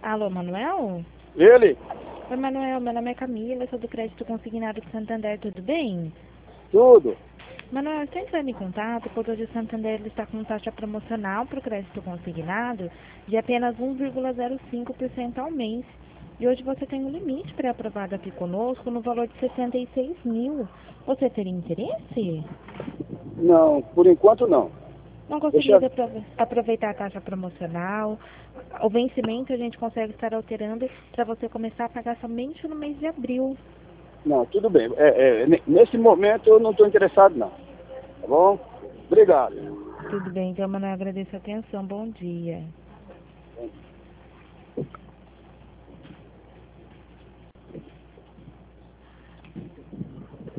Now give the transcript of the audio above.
Alô, Manuel? Ele? Oi, Manuel, meu nome é Camila, sou do Crédito Consignado do Santander, tudo bem? Tudo. Manuel, estou entrando em contato, pois hoje o Santander está com taxa promocional para o crédito consignado de apenas 1,05% ao mês. E hoje você tem um limite pré-aprovado aqui conosco no valor de 66 mil. Você teria interesse? Não, por enquanto não. Não conseguiria Deixa. aproveitar a taxa promocional. O vencimento a gente consegue estar alterando para você começar a pagar somente no mês de abril. Não, tudo bem. Nesse momento eu não estou interessado não. Tá bom? Obrigado. Tudo bem, então, Manuel, agradeço a atenção. Bom dia.